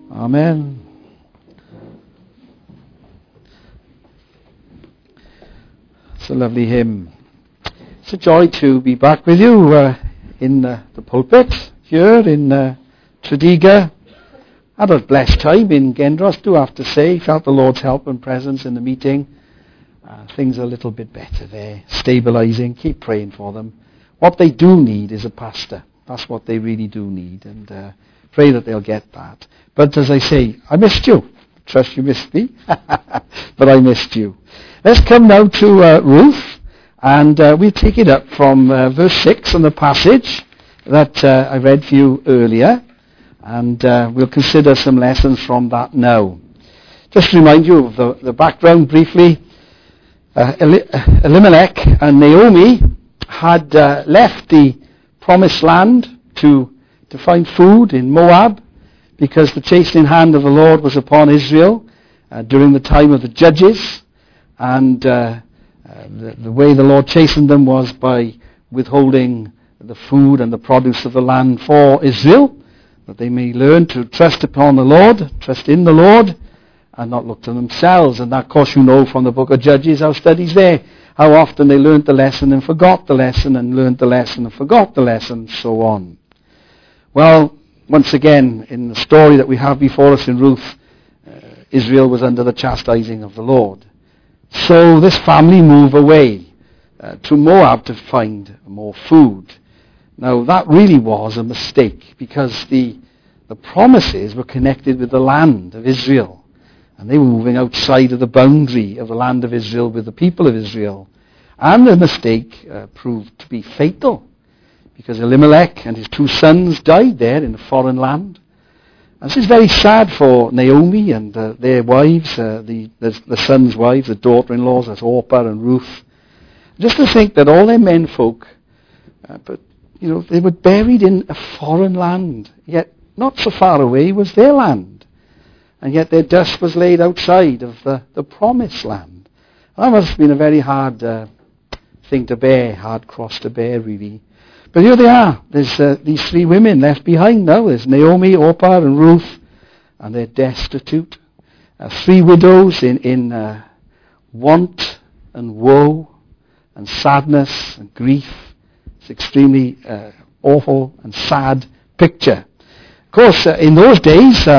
Amen. It's a lovely hymn. It's a joy to be back with you in the pulpit here in Tredegar. Had a blessed time in Gendros, do have to say. Felt the Lord's help and presence in the meeting. Things are a little bit better there. Stabilising. Keep praying for them. What they do need is a pastor. That's what they really do need. And pray that they'll get that. But as I say, I missed you. Trust you missed me. But I missed you. Let's come now to Ruth. And we'll take it up from verse 6 on the passage that I read for you earlier. And we'll consider some lessons from that now. Just to remind you of the background briefly. Elimelech and Naomi had left the promised land to find food in Moab because the chastening hand of the Lord was upon Israel during the time of the judges. And the way the Lord chastened them was by withholding the food and the produce of the land for Israel, that they may learn to trust upon the Lord, trust in the Lord, and not look to themselves. And that, of course, you know from the book of Judges, our studies there, how often they learnt the lesson and forgot the lesson, and learnt the lesson and forgot the lesson, so on. Well, once again, in the story that we have before us in Ruth, Israel was under the chastising of the Lord. So this family move away to Moab to find more food. Now, that really was a mistake, because the promises were connected with the land of Israel. And they were moving outside of the boundary of the land of Israel with the people of Israel. And the mistake proved to be fatal, because Elimelech and his 2 sons died there in a foreign land. And this is very sad for Naomi and their wives, the sons' wives, the daughter-in-laws, that's Orpah and Ruth. Just to think that all their menfolk, they were buried in a foreign land, yet not so far away was their land. And yet their dust was laid outside of the promised land. That must have been a very hard thing to bear, hard cross to bear, really. But here they are. There's these 3 women left behind now. There's Naomi, Orpah, and Ruth, and they're destitute. 3 widows in want and woe and sadness and grief. It's extremely awful and sad picture. Of course, in those days,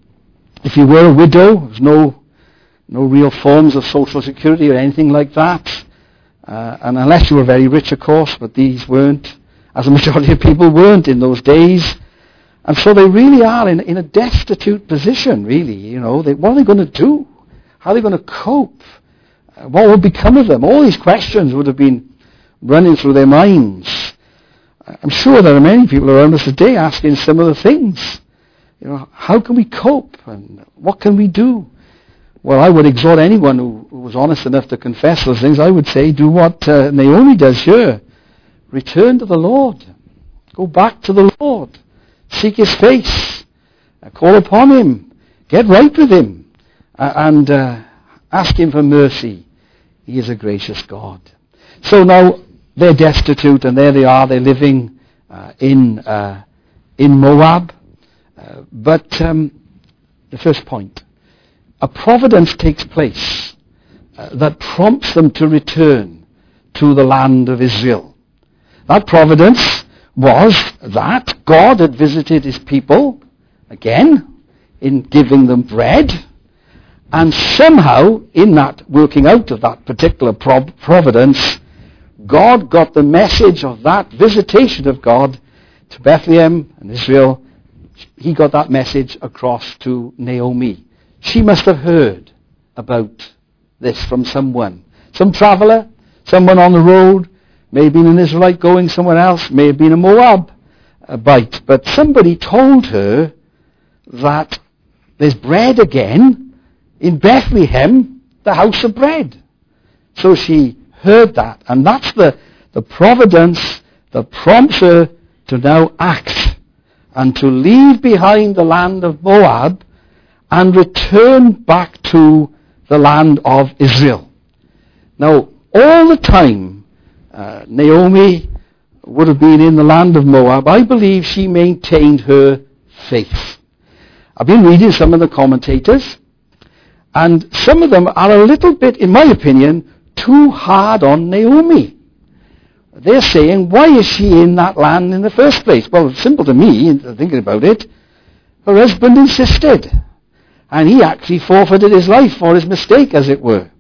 if you were a widow, there was no real forms of social security or anything like that. And unless you were very rich, of course, but these weren't, as a majority of people weren't in those days. And so they really are in a destitute position, really. What are they going to do? How are they going to cope? What will become of them? All these questions would have been running through their minds. I'm sure there are many people around us today asking similar things. How can we cope? And what can we do? Well, I would exhort anyone who was honest enough to confess those things. I would say, do what Naomi does here. Return to the Lord. Go back to the Lord. Seek His face. Call upon Him. Get right with Him. And ask Him for mercy. He is a gracious God. So now they're destitute, and there they are. They're living in Moab. But the first point, a providence takes place that prompts them to return to the land of Israel. That providence was that God had visited His people, again, in giving them bread, and somehow, in that working out of that particular providence, God got the message of that visitation of God to Bethlehem and Israel. He got that message across to Naomi. She must have heard about this from someone. Some traveller, someone on the road, may have been an Israelite going somewhere else, may have been a Moabite, but somebody told her that there's bread again in Bethlehem, the house of bread. So she heard that, and that's the providence that prompts her to now act and to leave behind the land of Moab and return back to the land of Israel. Now, all the time Naomi would have been in the land of Moab, I believe she maintained her faith. I've been reading some of the commentators, and some of them are a little bit, in my opinion, too hard on Naomi. They're saying, why is she in that land in the first place? Well, it's simple to me, thinking about it. Her husband insisted, and he actually forfeited his life for his mistake, as it were.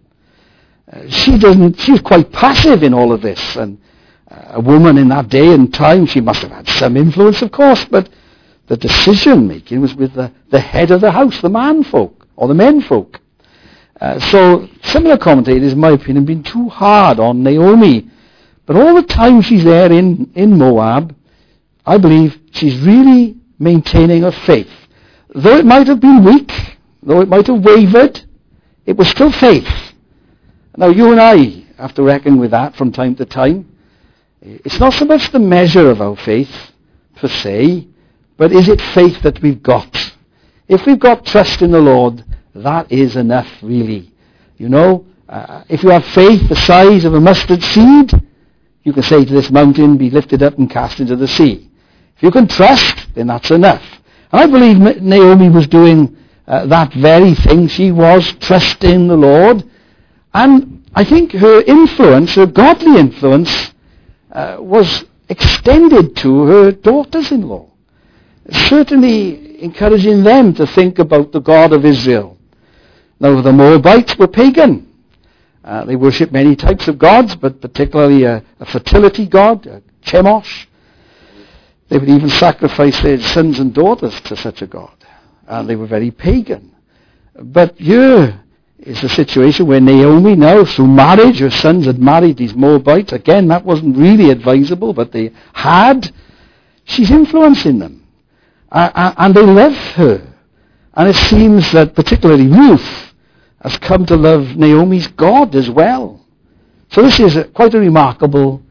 She's quite passive in all of this, and a woman in that day and time, she must have had some influence, of course, but the decision-making was with the head of the house, the manfolk, or the menfolk. So some of the commentators, in my opinion, have been too hard on Naomi. But all the time she's there in Moab, I believe she's really maintaining her faith. Though it might have been weak, though it might have wavered, it was still faith. Now you and I have to reckon with that from time to time. It's not so much the measure of our faith, per se, but is it faith that we've got? If we've got trust in the Lord, that is enough, really. You know, if you have faith the size of a mustard seed, you can say to this mountain, be lifted up and cast into the sea. If you can trust, then that's enough. And I believe Naomi was doing that very thing. She was trusting the Lord. And I think her influence, her godly influence, was extended to her daughters-in-law. Certainly encouraging them to think about the God of Israel. Now, the Moabites were pagan. They worship many types of gods, but particularly a fertility god, Chemosh. They would even sacrifice their sons and daughters to such a god. And they were very pagan. But here is a situation where Naomi now, through marriage, her sons had married these Moabites. Again, that wasn't really advisable, but they had. She's influencing them. And they love her. And it seems that particularly Ruth has come to love Naomi's God as well. So this is quite a remarkable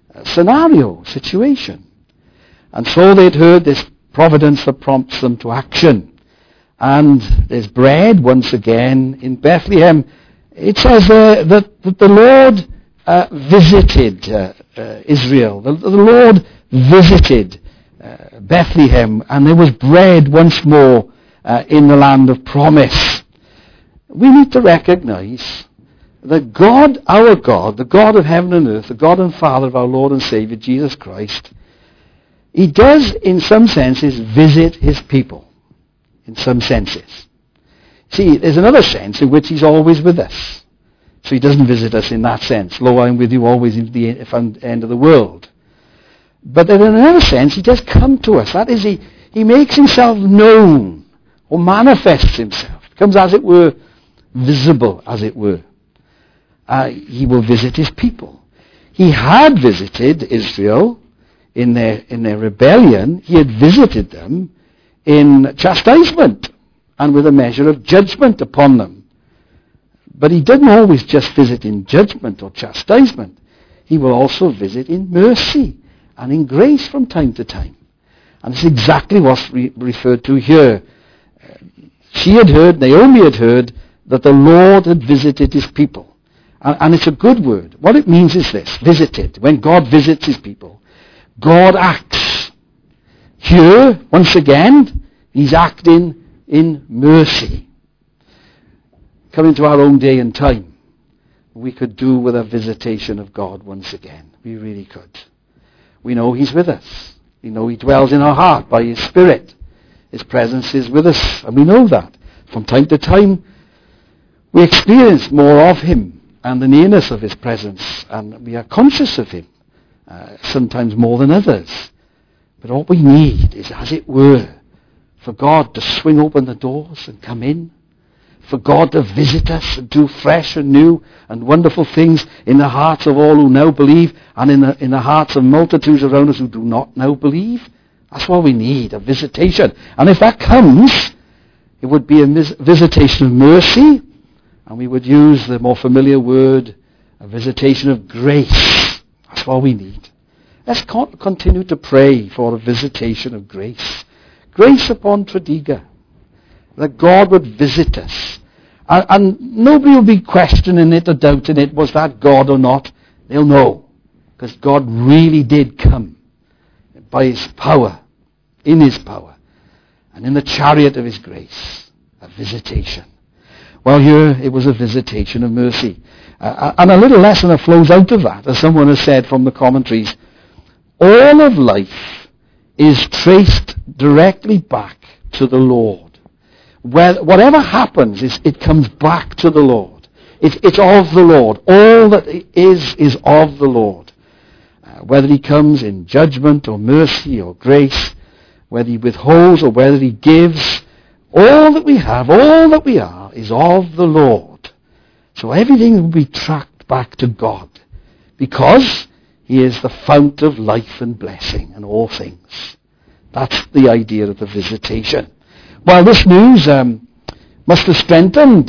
situation. And so they'd heard this providence that prompts them to action. And there's bread once again in Bethlehem. It says that the Lord visited Israel. The Lord visited Bethlehem, and there was bread once more in the land of promise. We need to recognize that God, our God, the God of heaven and earth, the God and Father of our Lord and Savior, Jesus Christ, He does, in some senses, visit His people. In some senses. See, there's another sense in which He's always with us. So He doesn't visit us in that sense. Lo, I'm with you always into the end of the world. But in another sense, He does come to us. That is, He makes Himself known, or manifests Himself. Comes, as it were, visible, as it were. He will visit His people. He had visited Israel in their rebellion. He had visited them in chastisement and with a measure of judgment upon them. But He didn't always just visit in judgment or chastisement. He will also visit in mercy and in grace from time to time. And it's exactly what's referred to here. Naomi had heard that the Lord had visited His people. And it's a good word. What it means is this: visited. When God visits His people, God acts. Here, once again, He's acting in mercy. Coming to our own day and time, we could do with a visitation of God once again. We really could. We know He's with us. We know He dwells in our heart by His Spirit. His presence is with us, and we know that. From time to time, we experience more of Him and the nearness of His presence, and we are conscious of Him, sometimes more than others. But all we need is, as it were, for God to swing open the doors and come in, for God to visit us and do fresh and new and wonderful things in the hearts of all who now believe, and in the hearts of multitudes around us who do not now believe. That's what we need, a visitation. And if that comes, it would be a visitation of mercy, and we would use the more familiar word, a visitation of grace. That's what we need. Let's continue to pray for a visitation of grace. Grace upon Tredegar. That God would visit us. And nobody will be questioning it or doubting it. Was that God or not? They'll know. Because God really did come by His power, in His power. and in the chariot of his grace, a visitation. Well, here it was a visitation of mercy. And a little lesson that flows out of that, as someone has said from the commentaries, all of life is traced directly back to the Lord. Whatever happens, it comes back to the Lord. It's of the Lord. All that is of the Lord. Whether he comes in judgment or mercy or grace, whether he withholds or whether he gives, all that we have, all that we are, is of the Lord. So everything will be tracked back to God, because he is the fount of life and blessing and all things. That's the idea of the visitation. Well, this news must have strengthened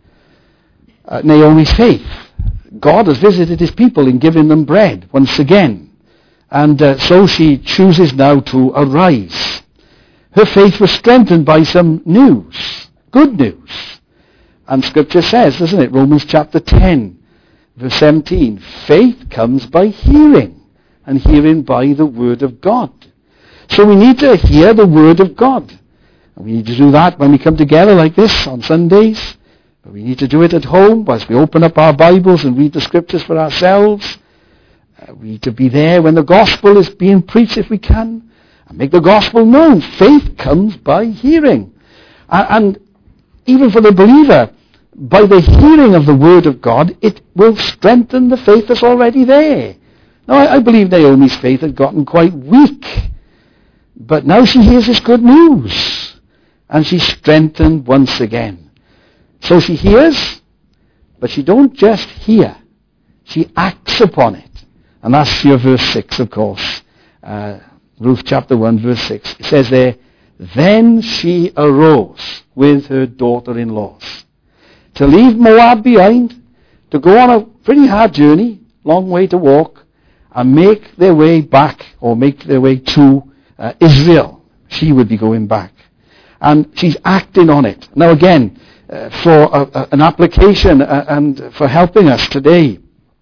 Naomi's faith. God has visited his people in giving them bread once again. And so she chooses now to arise. Her faith was strengthened by some news, good news. And Scripture says, doesn't it, Romans chapter 10, verse 17, faith comes by hearing, and hearing by the Word of God. So we need to hear the Word of God. And we need to do that when we come together like this on Sundays. But we need to do it at home as we open up our Bibles and read the Scriptures for ourselves. We need to be there when the gospel is being preached if we can, and make the gospel known. Faith comes by hearing. And even for the believer, by the hearing of the Word of God, it will strengthen the faith that's already there. Now, I believe Naomi's faith had gotten quite weak. But now she hears this good news, and she's strengthened once again. So she hears, but she don't just hear. She acts upon it. And that's your verse 6, of course. Ruth chapter 1, verse 6. It says there, then she arose with her daughter-in-laws to leave Moab behind, to go on a pretty hard journey, long way to walk, and make their way back, or make their way to Israel. She would be going back. And she's acting on it. Now again, for an application and for helping us today,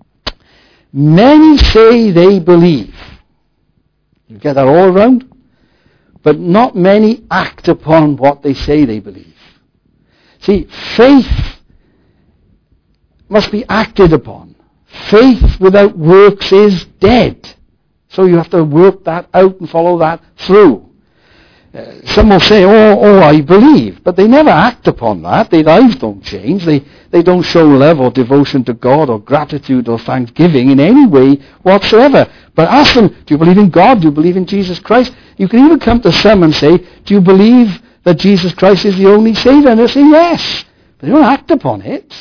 many say they believe. You get that all around? But not many act upon what they say they believe. See, faith must be acted upon. Faith without works is dead. So you have to work that out and follow that through. Some will say, oh, I believe. But they never act upon that. Their lives don't change. They don't show love or devotion to God or gratitude or thanksgiving in any way whatsoever. But ask them, do you believe in God? Do you believe in Jesus Christ? You can even come to some and say, do you believe that Jesus Christ is the only Savior? And they'll say yes. But they don't act upon it.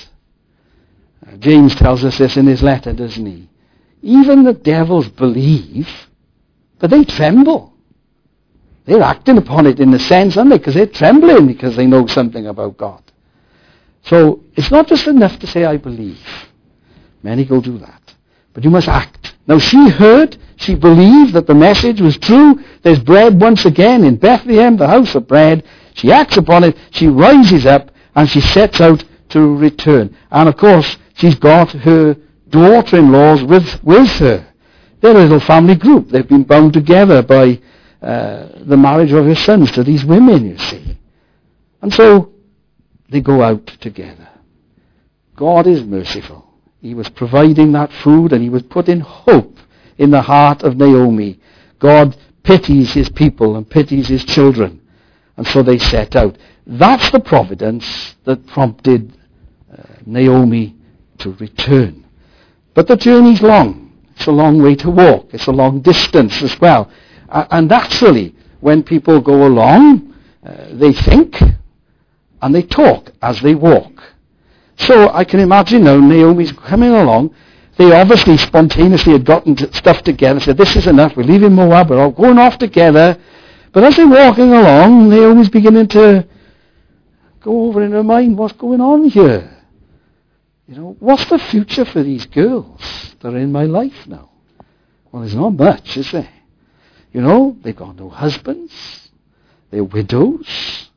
James tells us this in his letter, doesn't he? Even the devils believe, but they tremble. They're acting upon it in a sense, aren't they? Because they're trembling because they know something about God. So it's not just enough to say, I believe. Many go do that. But you must act. Now she heard, she believed that the message was true. There's bread once again in Bethlehem, the house of bread. She acts upon it. She rises up and she sets out to return. And of course, she's got her daughter-in-laws with her. They're a little family group. They've been bound together by the marriage of his sons to these women, you see. And so they go out together. God is merciful. He was providing that food, and he was putting hope in the heart of Naomi. God pities his people and pities his children. And so they set out. That's the providence that prompted Naomi to return. But the journey's long. It's a long way to walk. It's a long distance as well. And naturally, when people go along, they think and they talk as they walk. So I can imagine now Naomi's coming along. They obviously spontaneously had gotten stuff together and said, this is enough, we're leaving Moab, we're all going off together. But as they're walking along, Naomi's beginning to go over in her mind, what's going on here? You know, what's the future for these girls that are in my life now? Well, there's not much, is there? You know, they've got no husbands. They're widows.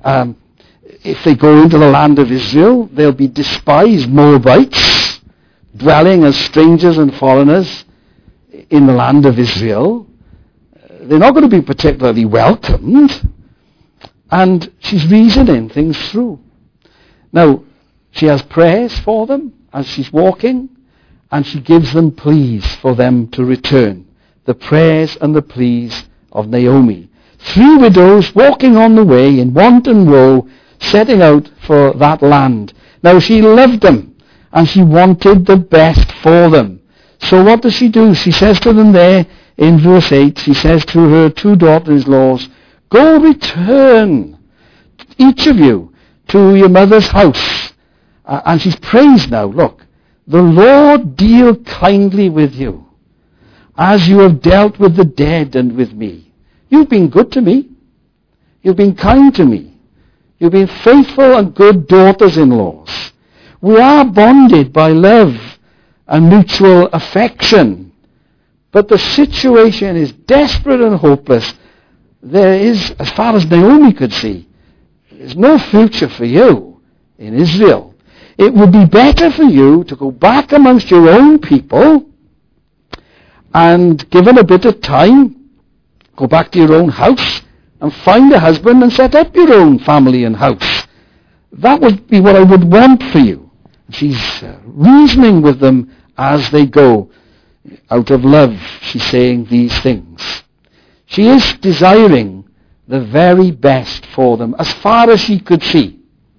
If they go into the land of Israel, they'll be despised Moabites, dwelling as strangers and foreigners in the land of Israel. They're not going to be particularly welcomed. And she's reasoning things through. Now, she has prayers for them as she's walking, and she gives them pleas for them to return. The prayers and the pleas of Naomi. 3 widows walking on the way in want and woe, setting out for that land. Now, she loved them, and she wanted the best for them. So what does she do? She says to them there in verse 8, she says to her 2 daughters-in-laws, go return, each of you, to your mother's house. And she's praised now. Look, the Lord deal kindly with you, as you have dealt with the dead and with me. You've been good to me. You've been kind to me. You've been faithful and good daughters-in-laws. We are bonded by love and mutual affection. But the situation is desperate and hopeless. There is, as far as Naomi could see, there's no future for you in Israel. It would be better for you to go back amongst your own people and, given a bit of time, go back to your own house and find a husband and set up your own family and house. That would be what I would want for you. She's reasoning with them as they go. Out of love, she's saying these things. She is desiring the very best for them, as far as she could see.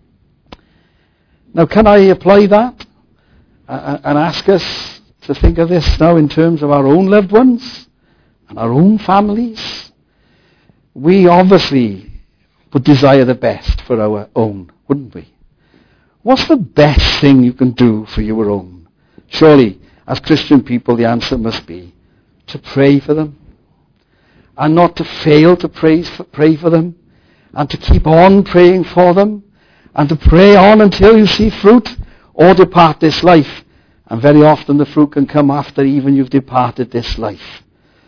Now, can I apply that and ask us to think of this now in terms of our own loved ones and our own families? We obviously would desire the best for our own, wouldn't we? What's the best thing you can do for your own? Surely, as Christian people, the answer must be to pray for them, and not to fail to pray for them, and to keep on praying for them, and to pray on until you see fruit, or depart this life. And very often the fruit can come after even you've departed this life.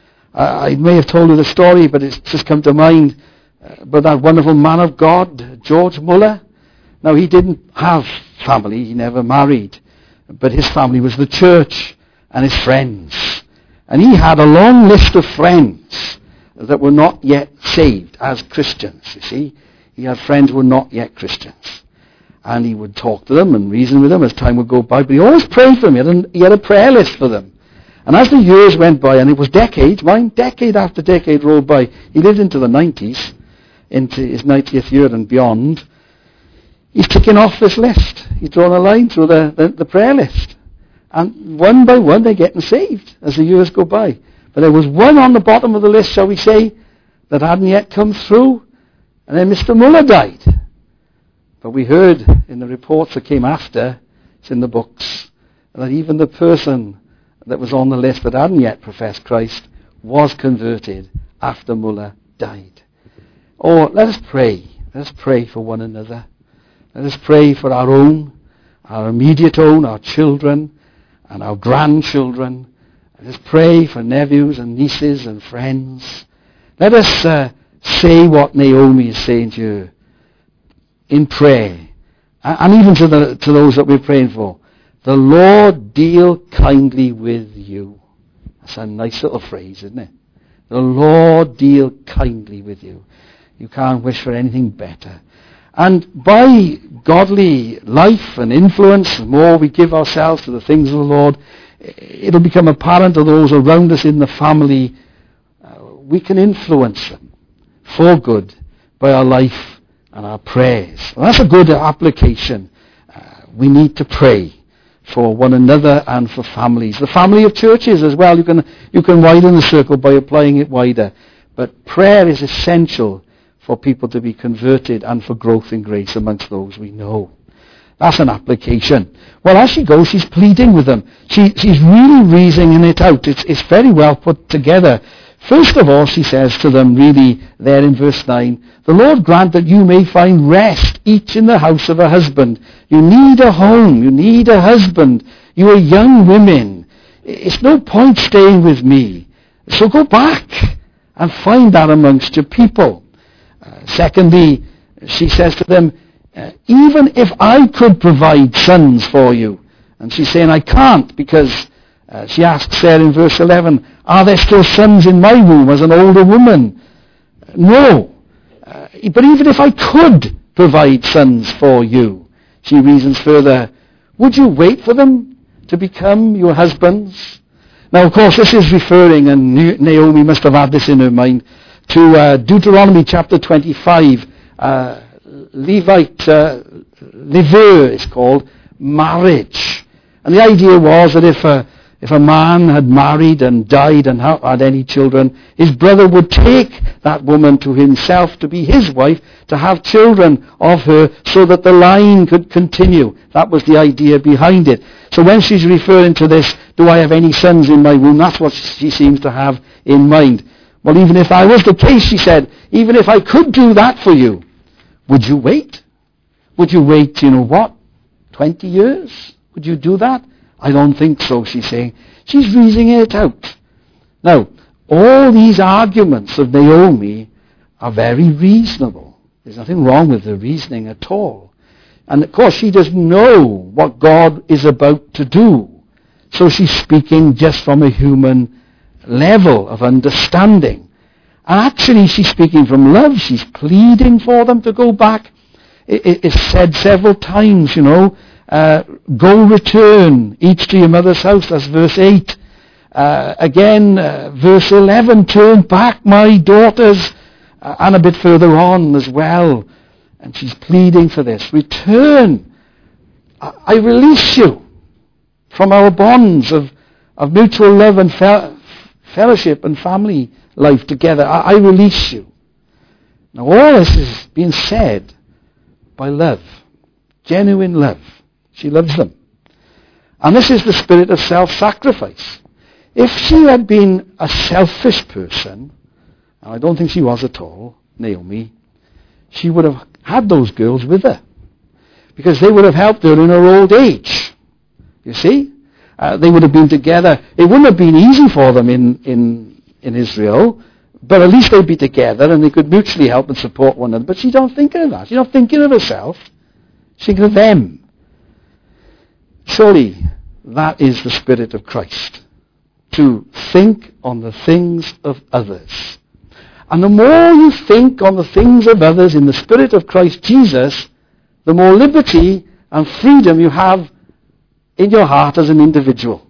I may have told you the story, but it's just come to mind about that wonderful man of God, George Muller. Now, he didn't have family, he never married, but his family was the church and his friends. And he had a long list of friends that were not yet saved as Christians, you see. He had friends who were not yet Christians. And he would talk to them and reason with them as time would go by, but he always prayed for them. He had a prayer list for them. And as the years went by, and it was decades, decade after decade rolled by, he lived into the 90s, into his 90th year and beyond. He's ticking off this list. He's drawn a line through the prayer list. And one by one they're getting saved as the years go by. But there was one on the bottom of the list, shall we say, that hadn't yet come through. And then Mr. Muller died. But we heard in the reports that came after, it's in the books, that even the person that was on the list that hadn't yet professed Christ was converted after Muller died. Oh, let us pray. Let us pray for one another. Let us pray for our own, our immediate own, our children and our grandchildren. Let us pray for nephews and nieces and friends. Let us say what Naomi is saying to you in prayer, and even to those that we're praying for. The Lord deal kindly with you. That's a nice little phrase, isn't it? The Lord deal kindly with you. You can't wish for anything better. And by godly life and influence, the more we give ourselves to the things of the Lord, it'll become apparent to those around us in the family. We can influence them for good by our life and our prayers. And that's a good application. We need to pray for one another and for families. The family of churches as well. You can widen the circle by applying it wider. But prayer is essential for people to be converted and for growth in grace amongst those we know. That's an application. Well, as she goes, she's pleading with them. She's really reasoning it out. It's very well put together. First of all, she says to them, really, there in verse 9, the Lord grant that you may find rest, each in the house of a husband. You need a home. You need a husband. You are young women. It's no point staying with me. So go back and find that amongst your people. Secondly, she says to them, even if I could provide sons for you. And she's saying, I can't, because she asks there in verse 11, are there still sons in my womb as an older woman? No. But even if I could provide sons for you, she reasons further, would you wait for them to become your husbands? Now, of course, this is referring, and Naomi must have had this in her mind, to Deuteronomy chapter 25. Levite, Lever is called, marriage. And the idea was that if a man had married and died and had any children, his brother would take that woman to himself to be his wife, to have children of her, so that the line could continue. That was the idea behind it. So when she's referring to this, do I have any sons in my womb? That's what she seems to have in mind. Well, even if that was the case, she said, even if I could do that for you, would you wait? Would you wait, 20 years? Would you do that? I don't think so, she's saying. She's reasoning it out. Now, all these arguments of Naomi are very reasonable. There's nothing wrong with the reasoning at all. And of course, she doesn't know what God is about to do. So she's speaking just from a human level of understanding. And actually, she's speaking from love. She's pleading for them to go back. It's said several times, go return each to your mother's house. That's verse 8. Again, verse 11, turn back, my daughters. And a bit further on as well. And she's pleading for this. Return. I release you from our bonds of mutual love and fellowship and family life together. I release you. Now all this is being said by love. Genuine love. She loves them. And this is the spirit of self-sacrifice. If she had been a selfish person, and I don't think she was at all, Naomi, she would have had those girls with her. Because they would have helped her in her old age. You see? They would have been together. It wouldn't have been easy for them in Israel, but at least they'd be together and they could mutually help and support one another. But she's not thinking of that. She's not thinking of herself. She's thinking of them. Surely that is the spirit of Christ. To think on the things of others. And the more you think on the things of others in the spirit of Christ Jesus, the more liberty and freedom you have in your heart as an individual.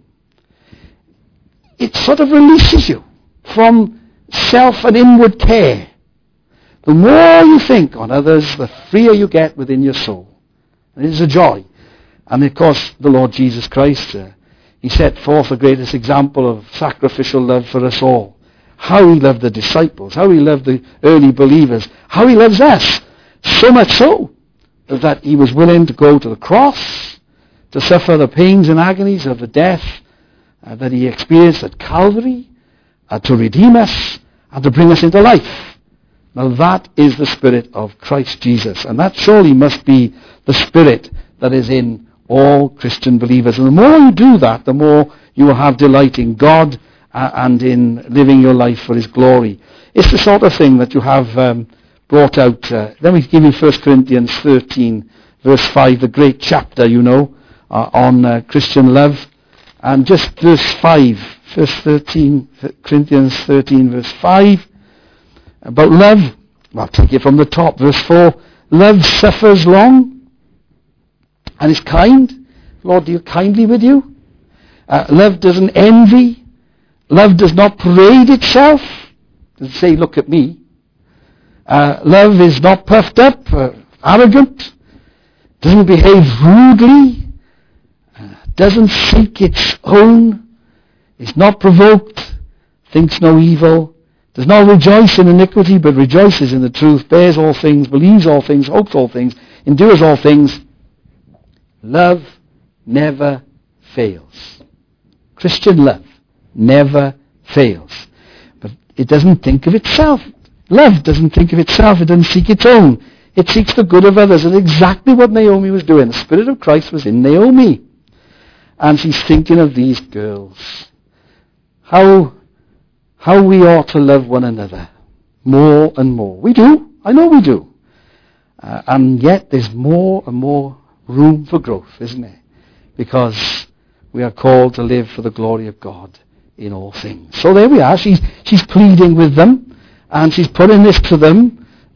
It sort of releases you from self and inward care. The more you think on others, the freer you get within your soul. And it is a joy. And of course, the Lord Jesus Christ, he set forth the greatest example of sacrificial love for us all. How he loved the disciples, how he loved the early believers, how he loves us. So much so that he was willing to go to the cross, to suffer the pains and agonies of the death that he experienced at Calvary, to redeem us and to bring us into life. Now that is the spirit of Christ Jesus. And that surely must be the spirit that is in all Christian believers. And the more you do that, the more you will have delight in God and in living your life for his glory. It's the sort of thing that you have brought out. Let me give you 1 Corinthians 13, verse 5, the great chapter, on Christian love. And just verse 5, verse 13, Corinthians 13, verse 5, about love. I'll take it from the top, verse 4. Love suffers long and is kind. Lord, deal kindly with you. Love doesn't envy. Love does not parade itself. Doesn't say, look at me. Love is not puffed up, arrogant. Doesn't behave rudely. Doesn't seek its own. Is not provoked. Thinks no evil. Does not rejoice in iniquity, but rejoices in the truth. Bears all things, believes all things, hopes all things, endures all things. Love never fails. Christian love never fails. But it doesn't think of itself. Love doesn't think of itself. It doesn't seek its own. It seeks the good of others. And exactly what Naomi was doing. The Spirit of Christ was in Naomi. And she's thinking of these girls. How we ought to love one another more and more. We do. I know we do. And yet there's more and more room for growth, isn't there? Because we are called to live for the glory of God in all things. So there we are. She's pleading with them, and she's putting this to them,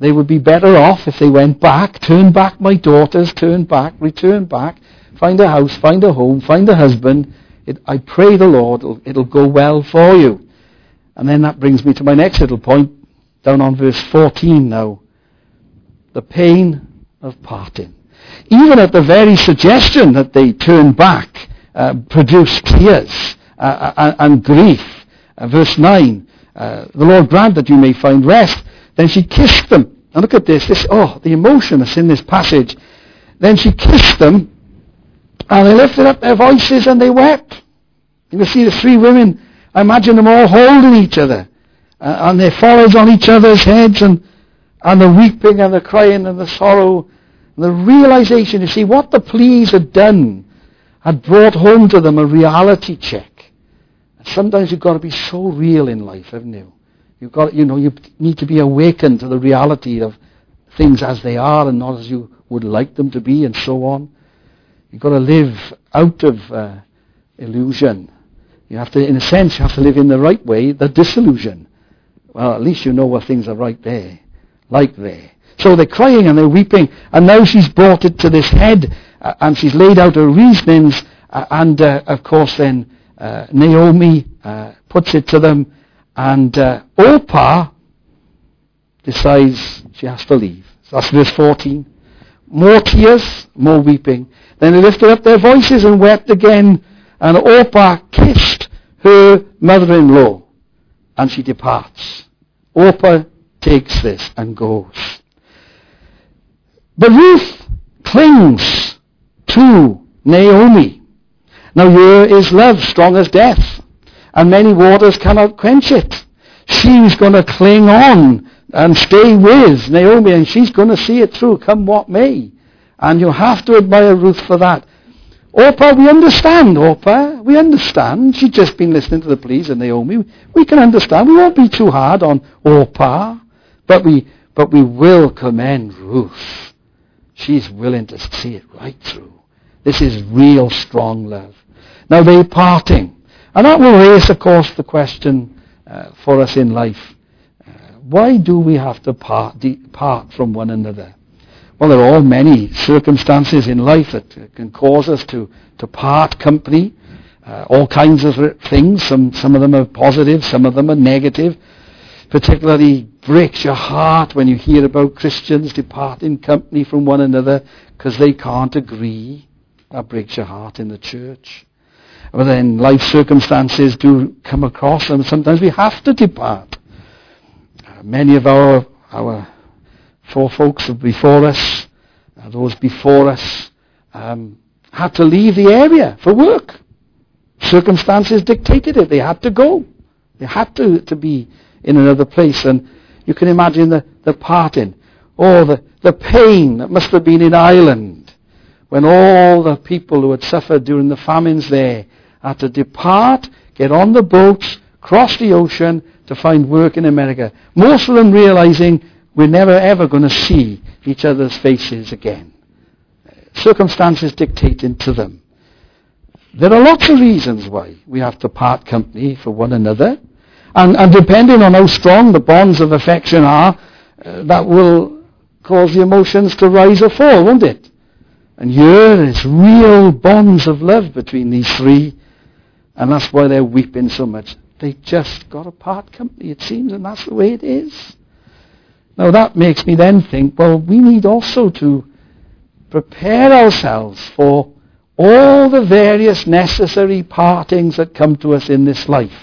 they would be better off if they went back. Turn back, my daughters, turn back, return back, find a house, find a home, find a husband. I pray the Lord, it'll go well for you. And then that brings me to my next little point, down on verse 14 now. The pain of parting. Even at the very suggestion that they turn back, produce tears and grief. Verse 9, the Lord grant that you may find rest. Then she kissed them. Now look at this. The emotion that's in this passage. Then she kissed them, and they lifted up their voices and they wept. You can see the three women. I imagine them all holding each other, and their foreheads on each other's heads, and the weeping and the crying and the sorrow, and the realization. You see, what the pleas had done had brought home to them a reality check. And sometimes you've got to be so real in life, haven't you? You need to be awakened to the reality of things as they are and not as you would like them to be, and so on. You've got to live out of illusion. You have to, in a sense, live in the right way, the disillusion. Well, at least you know what things are right there, like there. So they're crying and they're weeping, and now she's brought it to this head, and she's laid out her reasonings, and of course then Naomi puts it to them, and Orpah decides she has to leave. So that's verse 14. More tears, more weeping. Then they lifted up their voices and wept again, and Orpah kissed her mother-in-law, and she departs. Orpah takes this and goes. But Ruth clings to Naomi. Now here is love, strong as death, and many waters cannot quench it. She's going to cling on and stay with Naomi, and she's going to see it through, come what may. And you have to admire Ruth for that. Orpah, we understand, Orpah. We understand. She's just been listening to the pleas of Naomi. We can understand. We won't be too hard on Orpah. But we will commend Ruth. She's willing to see it right through. This is real strong love. Now they're parting. And that will raise, of course, the question for us in life. Why do we have to part from one another? Well, there are all many circumstances in life that can cause us to part company. All kinds of things. Some of them are positive, some of them are negative. Particularly breaks your heart when you hear about Christians departing company from one another because they can't agree. That breaks your heart in the church. But then life circumstances do come across, and sometimes we have to depart. Many of our forefolks before us, those before us, had to leave the area for work. Circumstances dictated it. They had to go. They had to be in another place. And you can imagine the parting. Oh, the pain that must have been in Ireland when all the people who had suffered during the famines there had to depart, get on the boats, cross the ocean to find work in America. Most of them realizing we're never ever going to see each other's faces again. Circumstances dictating to them. There are lots of reasons why we have to part company for one another. And depending on how strong the bonds of affection are, that will cause the emotions to rise or fall, won't it? And here is real bonds of love between these three. And that's why they're weeping so much. They just got to part company, it seems, and that's the way it is. Now that makes me then think, well, we need also to prepare ourselves for all the various necessary partings that come to us in this life.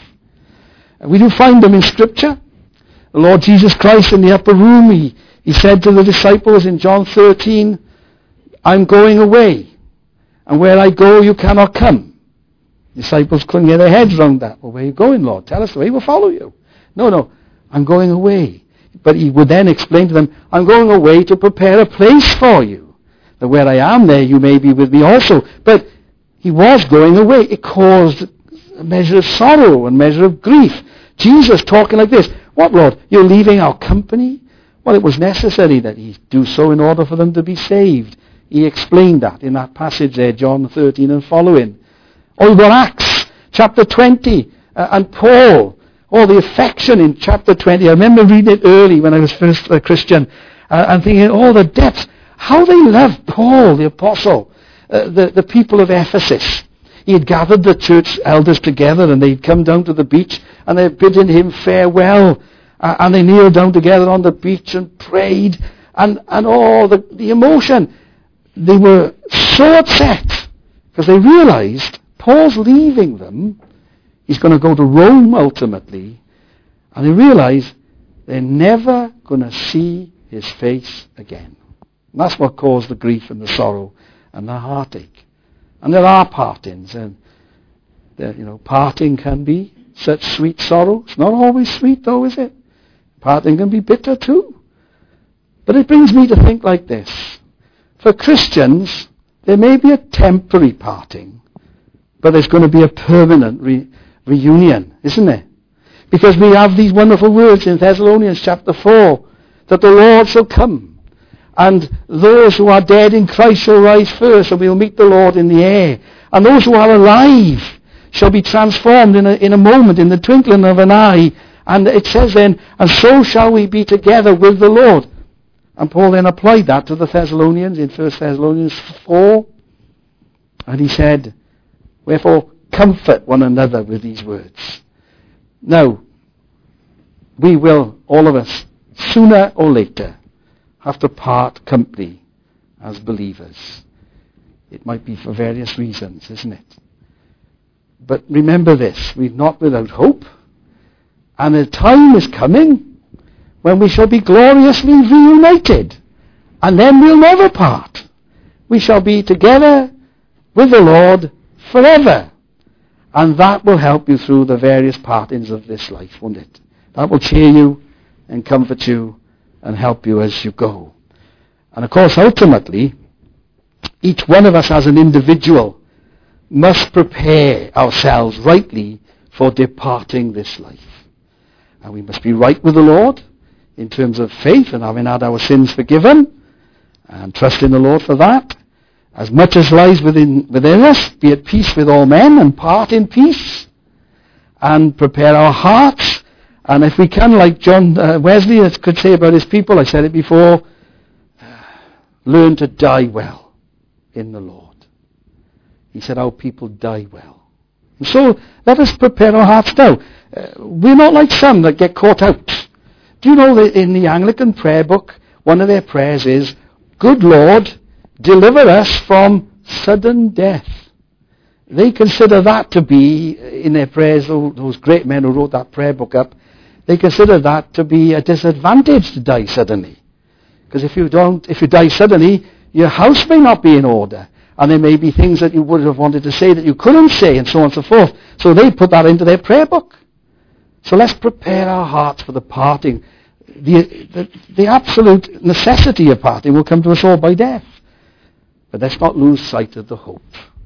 We do find them in Scripture. The Lord Jesus Christ in the upper room, he said to the disciples in John 13, I'm going away, and where I go you cannot come. Disciples couldn't get their heads around that. Well, where are you going, Lord? Tell us the way, we'll follow you. No, I'm going away. But he would then explain to them, I'm going away to prepare a place for you. That where I am there, you may be with me also. But he was going away. It caused a measure of sorrow and measure of grief. Jesus talking like this, what, Lord? You're leaving our company? Well, it was necessary that he do so in order for them to be saved. He explained that in that passage there, John 13 and following. Or you've got Acts chapter 20 and Paul all the affection in chapter 20. I remember reading it early when I was first a Christian and thinking, all the depths, how they loved Paul, the apostle, the people of Ephesus. He had gathered the church elders together and they'd come down to the beach and they'd bidden him farewell. And they kneeled down together on the beach and prayed. And all the emotion. They were so upset because they realized Paul's leaving them. He's going to go to Rome ultimately. And they realized they're never going to see his face again. And that's what caused the grief and the sorrow and the heartache. And there are partings. And parting can be such sweet sorrow. It's not always sweet though, is it? Parting can be bitter too. But it brings me to think like this. For Christians, there may be a temporary parting, but there's going to be a permanent reunion, isn't there? Because we have these wonderful words in Thessalonians chapter 4, that the Lord shall come, and those who are dead in Christ shall rise first, and we'll meet the Lord in the air. And those who are alive shall be transformed in a moment, in the twinkling of an eye. And it says then, and so shall we be together with the Lord. And Paul then applied that to the Thessalonians in 1 Thessalonians 4. And he said, wherefore comfort one another with these words. Now, we will, all of us, sooner or later, have to part company as believers. It might be for various reasons, isn't it? But remember this, we're not without hope. And the time is coming when we shall be gloriously reunited. And then we'll never part. We shall be together with the Lord forever. And that will help you through the various partings of this life, won't it? That will cheer you and comfort you and help you as you go. And of course, ultimately, each one of us as an individual must prepare ourselves rightly for departing this life. And we must be right with the Lord in terms of faith and having had our sins forgiven, and trust in the Lord for that. As much as lies within us, be at peace with all men and part in peace, and prepare our hearts. And if we can, like John Wesley could say about his people, I said it before, learn to die well in the Lord. He said our people die well. And so let us prepare our hearts now. We're not like some that get caught out. Do you know that in the Anglican prayer book, one of their prayers is, good Lord, deliver us from sudden death. They consider that to be, in their prayers, those great men who wrote that prayer book up, they consider that to be a disadvantage to die suddenly. Because if you die suddenly, your house may not be in order. And there may be things that you would have wanted to say that you couldn't say, and so on and so forth. So they put that into their prayer book. So let's prepare our hearts for the parting. The absolute necessity of parting will come to us all by death. But let's not lose sight of the hope.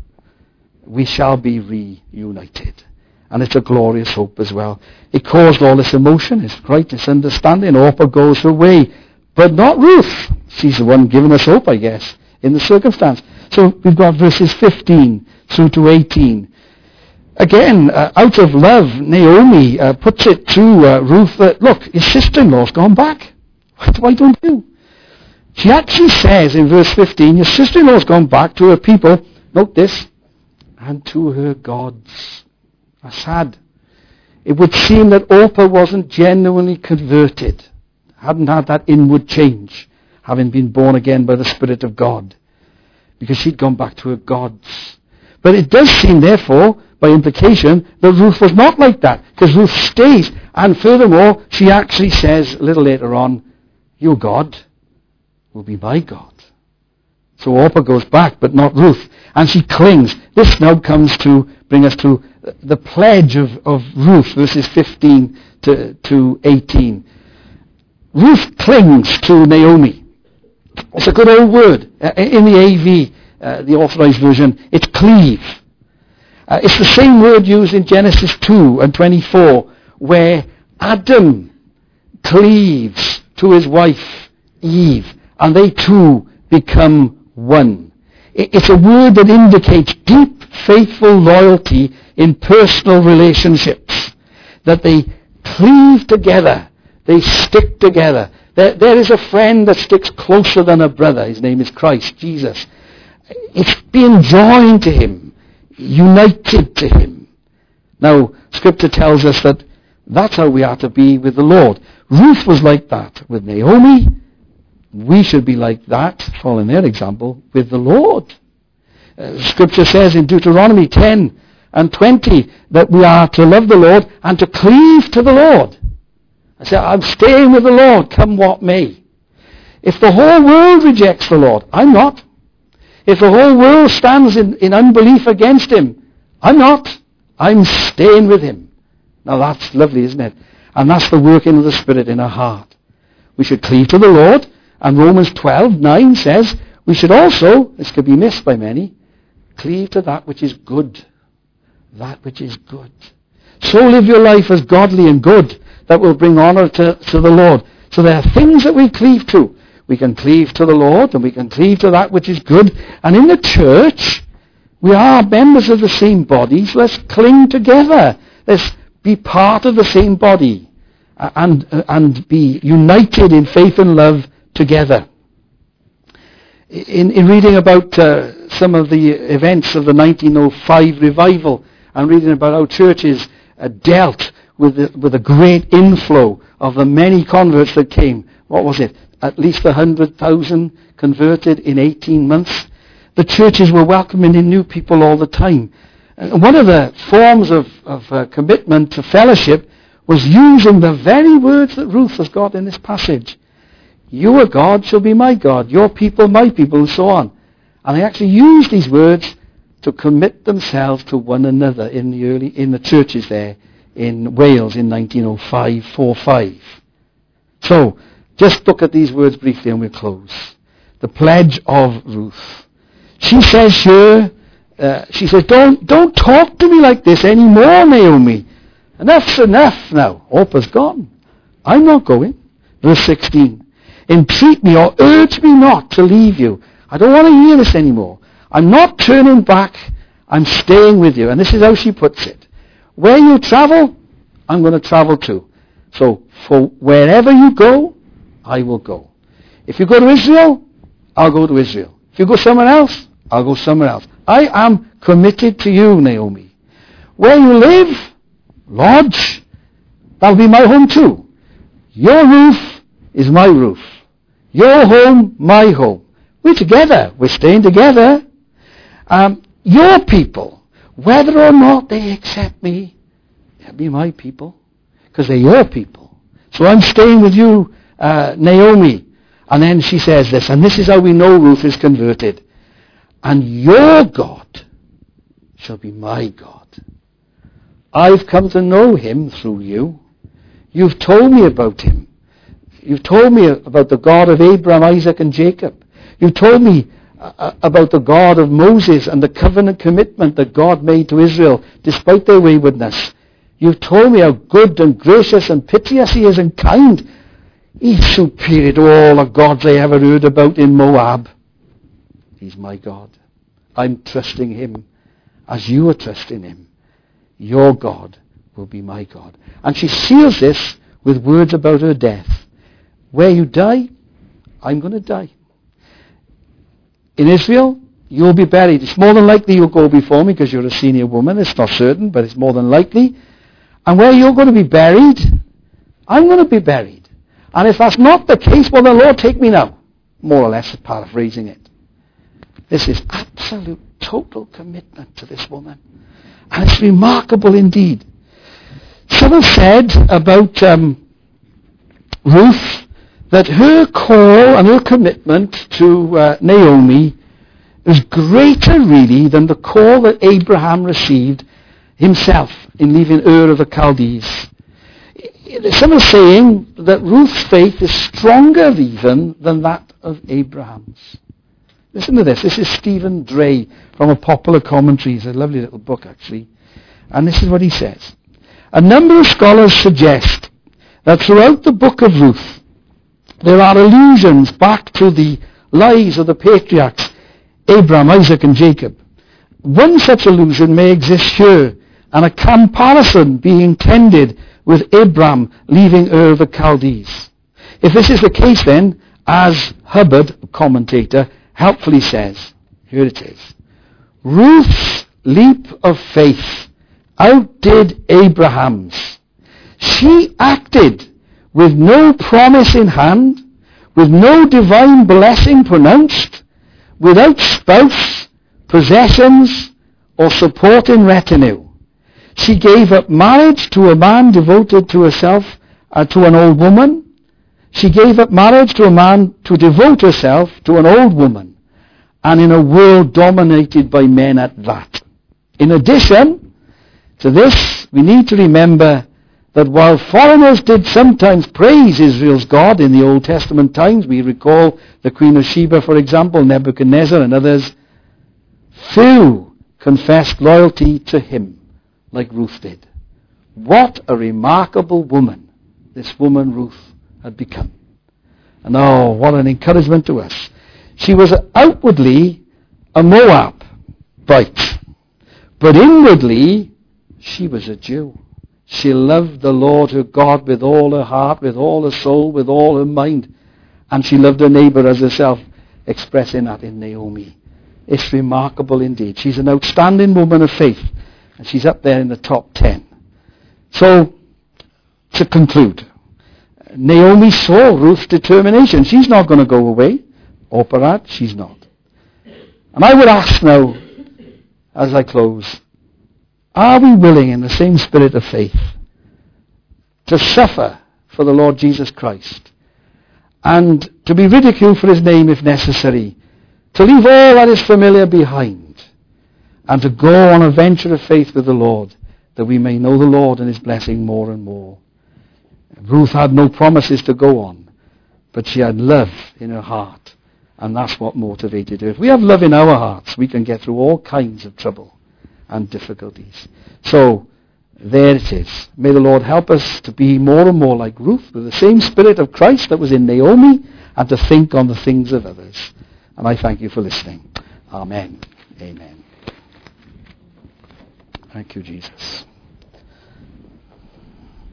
We shall be reunited. And it's a glorious hope as well. It caused all this emotion, it's right, it's understanding. Orpah goes her way. But not Ruth. She's the one giving us hope, I guess, in the circumstance. So we've got verses 15 through to 18. Again, out of love, Naomi puts it to Ruth that, look, your sister-in-law's gone back. Why don't you? She actually says in verse 15, your sister-in-law's gone back to her people, note this, and to her gods. That's sad. It would seem that Orpah wasn't genuinely converted, hadn't had that inward change, having been born again by the Spirit of God, because she'd gone back to her gods. But it does seem, therefore, by implication, that Ruth was not like that, because Ruth stays. And furthermore, she actually says a little later on, your God will be my God. So Orpah goes back, but not Ruth. And she clings. This now comes to bring us to the pledge of Ruth, verses 15 to 18. Ruth clings to Naomi. It's a good old word. In the AV, the Authorized Version, it's cleave. It's the same word used in Genesis 2 and 24, where Adam cleaves to his wife, Eve, and they two become one. It's a word that indicates deep, faithful loyalty in personal relationships, that they cleave together. They stick together. There is a friend that sticks closer than a brother. His name is Christ, Jesus. It's being joined to him, united to him. Now, Scripture tells us that that's how we are to be with the Lord. Ruth was like that with Naomi. We should be like that, following their example, with the Lord. Scripture says in Deuteronomy 10 and 20 that we are to love the Lord and to cleave to the Lord. I say, I'm staying with the Lord, come what may. If the whole world rejects the Lord, I'm not. If the whole world stands in unbelief against him, I'm not. I'm staying with him. Now that's lovely, isn't it? And that's the working of the Spirit in our heart. We should cleave to the Lord. And Romans 12:9 says we should also, this could be missed by many, cleave to that which is good. That which is good. So live your life as godly and good that will bring honor to the Lord. So there are things that we cleave to. We can cleave to the Lord and we can cleave to that which is good. And in the church, we are members of the same body, so let's cling together. Let's be part of the same body and be united in faith and love together. In reading about some of the events of the 1905 revival, and reading about how churches dealt with a great inflow of the many converts that came. What was it? At least 100,000 converted in 18 months. The churches were welcoming in new people all the time. And one of the forms of commitment to fellowship was using the very words that Ruth has got in this passage. Your God shall be my God, your people my people, and so on. And they actually used these words to commit themselves to one another in the churches there in Wales in 1905-45. So, just look at these words briefly and we'll close. The pledge of Ruth. She says here, she says, don't talk to me like this anymore, Naomi. Enough's enough now. Orpah's gone. I'm not going. Verse 16. Entreat me or urge me not to leave you. I don't want to hear this anymore. I'm not turning back. I'm staying with you. And this is how she puts it. Where you travel, I'm going to travel too. So for wherever you go, I will go. If you go to Israel, I'll go to Israel. If you go somewhere else, I'll go somewhere else. I am committed to you, Naomi. Where you live, lodge, that'll be my home too. Your roof is my roof. Your home, my home. We're together. We're staying together. Your people, whether or not they accept me, they'll be my people. Because they're your people. So I'm staying with you, Naomi. And then she says this, and this is how we know Ruth is converted. And your God shall be my God. I've come to know him through you. You've told me about him. You've told me about the God of Abraham, Isaac, and Jacob. You've told me about the God of Moses and the covenant commitment that God made to Israel despite their waywardness. You've told me how good and gracious and piteous he is and kind. He's superior to all the gods I ever heard about in Moab. He's my God. I'm trusting him as you are trusting him. Your God will be my God. And she seals this with words about her death. Where you die, I'm going to die. In Israel, you'll be buried. It's more than likely you'll go before me because you're a senior woman. It's not certain, but it's more than likely. And where you're going to be buried, I'm going to be buried. And if that's not the case, well, the Lord take me now. More or less paraphrasing it. This is absolute, total commitment to this woman. And it's remarkable indeed. Someone said about Ruth that her call and her commitment to Naomi is greater really than the call that Abraham received himself in leaving Ur of the Chaldees. Some are saying that Ruth's faith is stronger even than that of Abraham's. Listen to this. This is Stephen Dray from a popular commentary. It's a lovely little book actually. And this is what he says. A number of scholars suggest that throughout the book of Ruth, there are allusions back to the lives of the patriarchs, Abraham, Isaac, and Jacob. One such allusion may exist here, and a comparison being intended with Abram leaving Ur of the Chaldees. If this is the case then, as Hubbard, a commentator, helpfully says, here it is, Ruth's leap of faith outdid Abraham's. She acted with no promise in hand, with no divine blessing pronounced, without spouse, possessions, or supporting retinue. She gave up marriage to a man devoted to herself, to an old woman. She gave up marriage to a man to devote herself to an old woman, and in a world dominated by men at that. In addition to this, we need to remember that while foreigners did sometimes praise Israel's God in the Old Testament times, we recall the Queen of Sheba, for example, Nebuchadnezzar and others, few confessed loyalty to him like Ruth did. What a remarkable woman this woman Ruth had become. And oh, what an encouragement to us. She was outwardly a Moabite, but inwardly she was a Jew. She loved the Lord her God with all her heart, with all her soul, with all her mind. And she loved her neighbor as herself, expressing that in Naomi. It's remarkable indeed. She's an outstanding woman of faith. And she's up there in the top 10. So, to conclude, Naomi saw Ruth's determination. She's not going to go away. Orpah, she's not. And I would ask now, as I close, are we willing in the same spirit of faith to suffer for the Lord Jesus Christ and to be ridiculed for his name if necessary, to leave all that is familiar behind and to go on a venture of faith with the Lord that we may know the Lord and his blessing more and more? Ruth had no promises to go on, but she had love in her heart, and that's what motivated her. If we have love in our hearts, we can get through all kinds of trouble and difficulties. So, there it is. May the Lord help us to be more and more like Ruth, with the same spirit of Christ that was in Naomi, and to think on the things of others. And I thank you for listening. Amen. Amen. Thank you, Jesus.